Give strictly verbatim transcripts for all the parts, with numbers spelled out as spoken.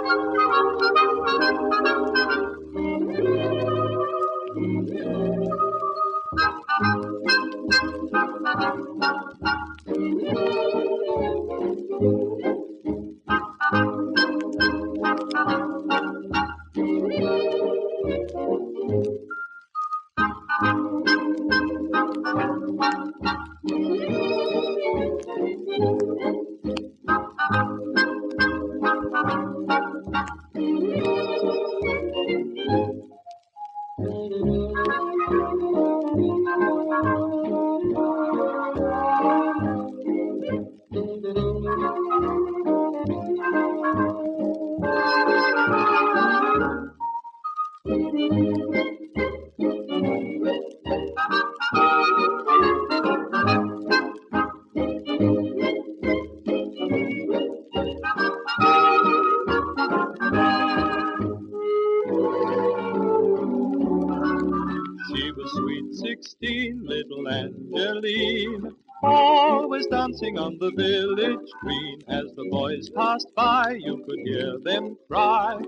She was sweet sixteen, little Angeline, always dancing on the village green. As the boys passed by, you could hear them cry,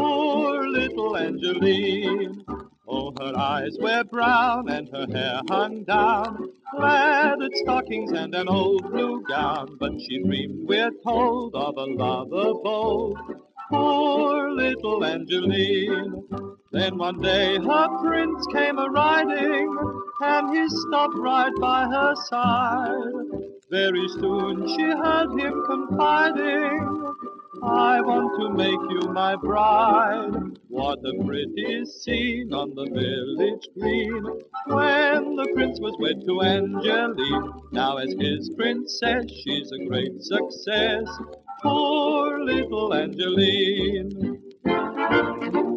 poor little Angeline. Oh, her eyes were brown and her hair hung down, plaided stockings and an old blue gown. But she dreamed, we're told, of a lover bold, poor little Angeline. Then one day her prince came a-riding, and he stopped right by her side. Very soon she heard him confiding, I want to make you my bride. What a pretty scene on the village green, when the prince was wed to Angeline. Now as his princess, she's a great success, poor little Angeline.